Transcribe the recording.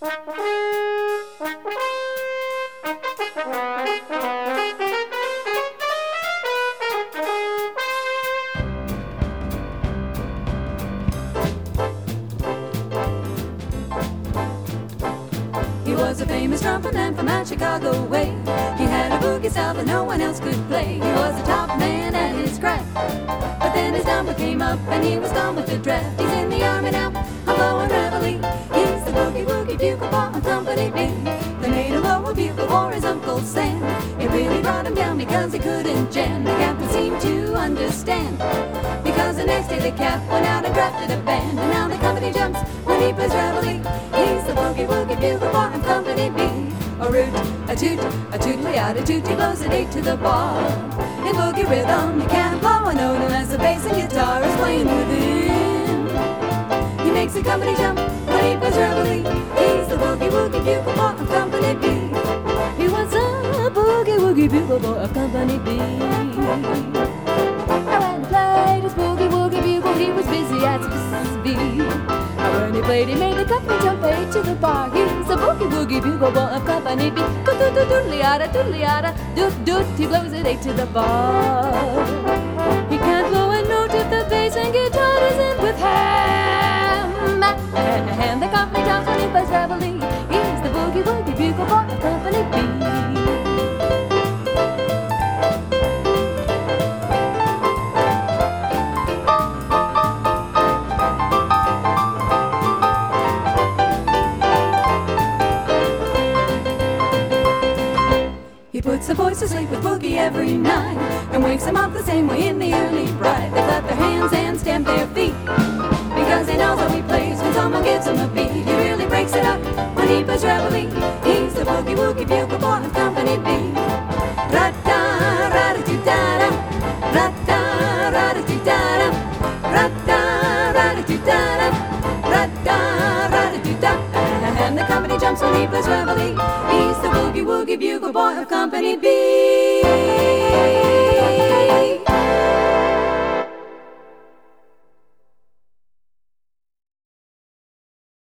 He was a famous trumpet man from out Chicago way. He had a boogie style that no one else could play. He was a top man at his craft, but then his number came up and he was gone with the draft. He's in the army now, I'm blowing reveille. He's the boogie woogie bugle boy of Company B. They made him blow a bugle for his Uncle Sam. It really brought him down because he couldn't jam. The captain seemed to understand, because the next day the cap went out and drafted a band. And now the company jumps when he plays reveille. He's the boogie woogie bugle boy of Company B. A root, a toot, a tootly-outta toot, he blows an 8 to the bar. In boogie rhythm, he can't blow a note unless the bass and guitar is playing with him. He makes the company jump when he plays reveille. He's the boogie woogie bugle boy of Company B. He was a boogie woogie bugle boy of Company B. When he played his boogie woogie bugle, he was busy at speed. When he played, he made the company jump 8 to the bar. He's a boogie woogie bugle boy of Company B. Doodly-otta, doot doot, he blows it 8 to the bar. He can't blow a note if the bass and guitar isn't with him. And the company jumps when he plays reveille. He's the boogie woogie bugle boy of Company B. He puts the boys to sleep with boogie every night and wakes them up the same way in the early bright. They clap their hands and stamp their feet because they know how he plays when someone gives him a beat. He really breaks it up when he plays reveille. He's the boogie woogie bugle boy of Company B. Ra-da, ra-da-doo-da-da, ra-da, ra-da-doo-da-da, ra-da, ra-da-doo-da-da, ra-da, ra-da-doo-da. And the company jumps when he plays reveille. He's the boogie woogie bugle boy of Company B.